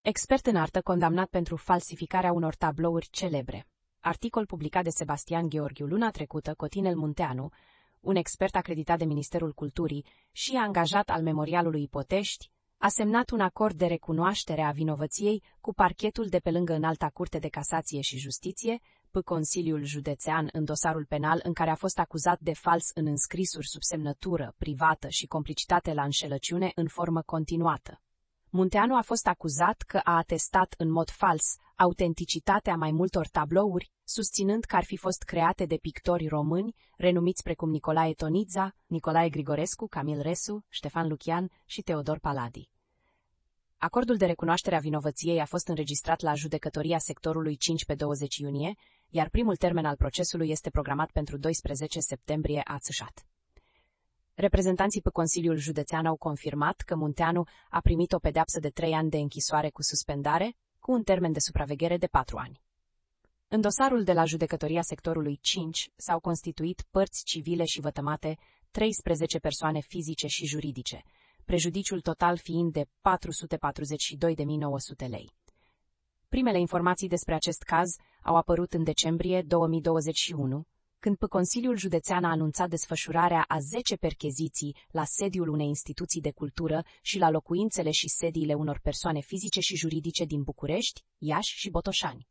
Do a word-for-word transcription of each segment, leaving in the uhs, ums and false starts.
Expert în artă condamnat pentru falsificarea unor tablouri celebre. Articol publicat de Sebastian Gheorghiu luna trecută. Cotinel Munteanu, un expert acreditat de Ministerul Culturii și angajat al Memorialului Ipotești, a semnat un acord de recunoaștere a vinovăției cu parchetul de pe lângă Înalta Curte de Casație și Justiție, P. Consiliul Județean, în dosarul penal în care a fost acuzat de fals în înscrisuri sub semnătură privată și complicitate la înșelăciune în formă continuată. Munteanu a fost acuzat că a atestat în mod fals autenticitatea mai multor tablouri, susținând că ar fi fost create de pictori români, renumiți precum Nicolae Tonidza, Nicolae Grigorescu, Camil Resu, Ștefan Lucian și Teodor Paladi. Acordul de recunoaștere a vinovăției a fost înregistrat la judecătoria sectorului cinci pe douăzeci iunie, iar primul termen al procesului este programat pentru doisprezece septembrie ațășat. Reprezentanții pe Consiliul Județean au confirmat că Munteanu a primit o pedeapsă de trei ani de închisoare cu suspendare, cu un termen de supraveghere de patru ani. În dosarul de la judecătoria sectorului cinci s-au constituit părți civile și vătămate treisprezece persoane fizice și juridice, prejudiciul total fiind de patru sute patruzeci și două de mii nouă sute lei. Primele informații despre acest caz au apărut în decembrie două mii douăzeci și unu, când pe Consiliul Județean a anunțat desfășurarea a zece percheziții la sediul unei instituții de cultură și la locuințele și sediile unor persoane fizice și juridice din București, Iași și Botoșani.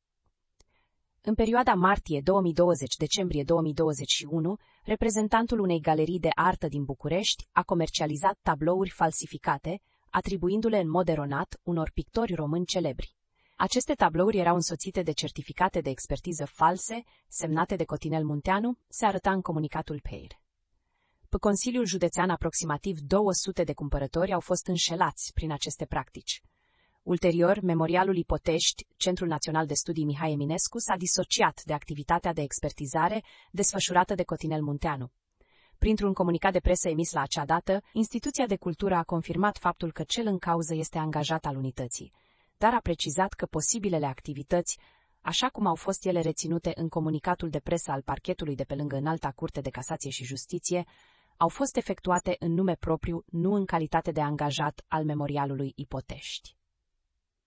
În perioada martie două mii douăzeci-decembrie două mii douăzeci și unu, reprezentantul unei galerii de artă din București a comercializat tablouri falsificate, atribuindu-le în mod eronat unor pictori români celebri. Aceste tablouri erau însoțite de certificate de expertiză false, semnate de Cotinel Munteanu, se arăta în comunicatul P E I R. Pe Consiliul Județean, aproximativ două sute de cumpărători au fost înșelați prin aceste practici. Ulterior, Memorialul Ipotești, Centrul Național de Studii Mihai Eminescu, s-a disociat de activitatea de expertizare desfășurată de Cotinel Munteanu. Printr-un comunicat de presă emis la acea dată, instituția de cultură a confirmat faptul că cel în cauză este angajat al unității, dar a precizat că posibilele activități, așa cum au fost ele reținute în comunicatul de presă al parchetului de pe lângă Înalta Curte de Casație și Justiție, au fost efectuate în nume propriu, nu în calitate de angajat al Memorialului Ipotești.